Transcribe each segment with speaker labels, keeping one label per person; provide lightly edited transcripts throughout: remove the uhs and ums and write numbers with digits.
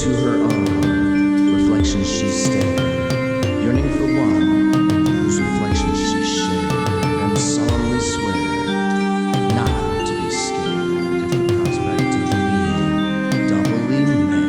Speaker 1: into her own reflection she stared, yearning for one whose reflection she shared, and solemnly swear not to be scared if the prospect of being doubly mad.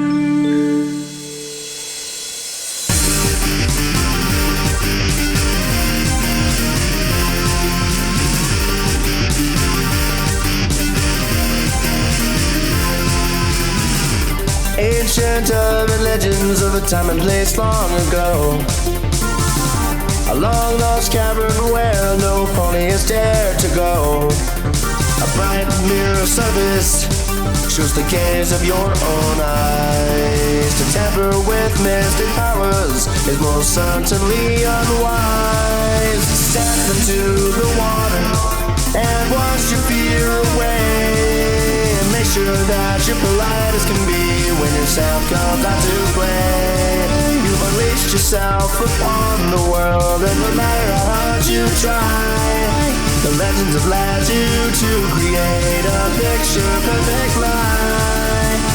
Speaker 2: Ancient urban legends of a time and place long ago, a long lost cavern where no pony has dared to go. A bright mirror surface shows the gaze of your own eyes. To tamper with mystic powers is most certainly unwise. Step into the water and wash your fear away, and make sure that you're polite as can be when your sound comes out to play. You've unleashed yourself upon the world, and no matter how hard you try, the legends have led you to create a picture-perfect life.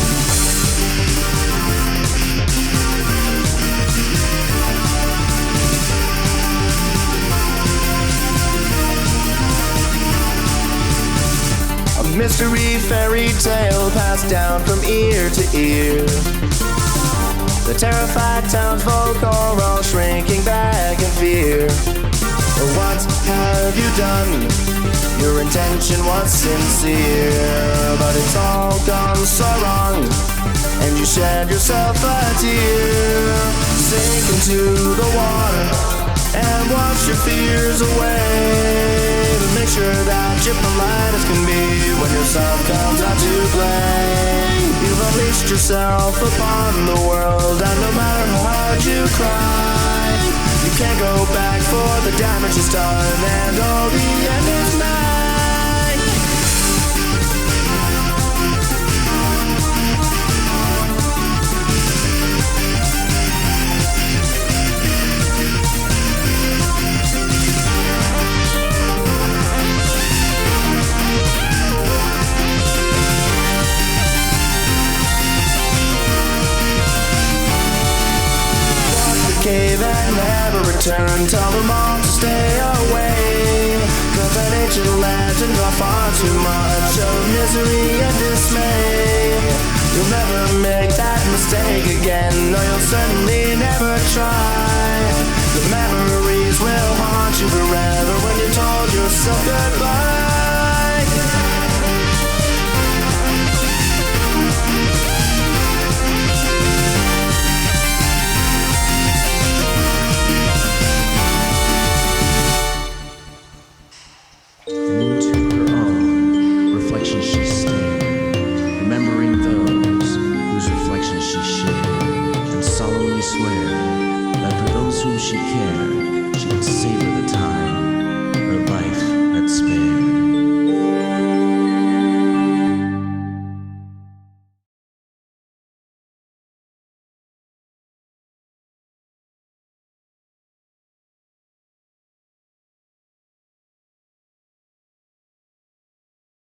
Speaker 2: A mystery fairy tale passed down from ear to ear. The terrified townsfolk are all shrinking back in fear. What have you done? Your intention was sincere, but it's all gone so wrong, and you shed yourself a tear. Sink into the water and wash your fears away, but make sure that you're polite as can be when your self comes out to play. You've unleashed yourself upon the world, and no matter how hard you cry, you can't go back for the damage is done, and all the end is nigh. Cave and never return. Tell them all to stay away, 'cause that ancient legend got far too much of misery and dismay. You'll never make that mistake again, no, you'll certainly never try. The memories will haunt you forever when you told yourself goodbye.